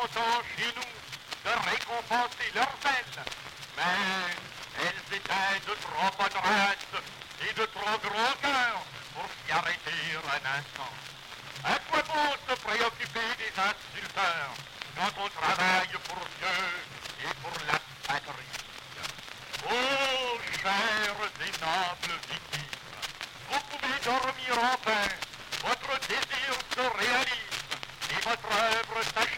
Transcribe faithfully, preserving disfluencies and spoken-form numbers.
content chez nous de récompenser leur zèle. Mais elles étaient de trop bonne race et de trop grand cœur pour s'y arrêter un instant. À quoi bon se préoccuper des insulteurs quand on travaille pour Dieu et pour la patrie? Oh, chères et nobles victimes, vous pouvez dormir en paix, votre désir se réalise et votre œuvre s'achève.